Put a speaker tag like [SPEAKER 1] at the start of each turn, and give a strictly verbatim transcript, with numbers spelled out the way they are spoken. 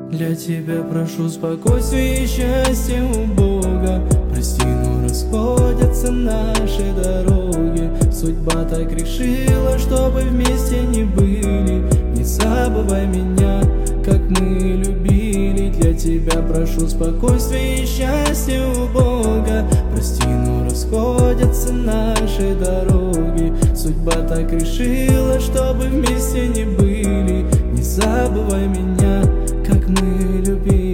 [SPEAKER 1] Для тебя прошу спокойствия и счастья у Бога. Прости, но расходятся наши дороги. Судьба так решила, чтобы вместе не были. Не забывай меня, как мы любили. Для тебя прошу спокойствия и счастья у Бога. Прости, но расходятся наши дороги. Судьба так решила, чтобы вместе не были. Не забывай меня, как мы любили.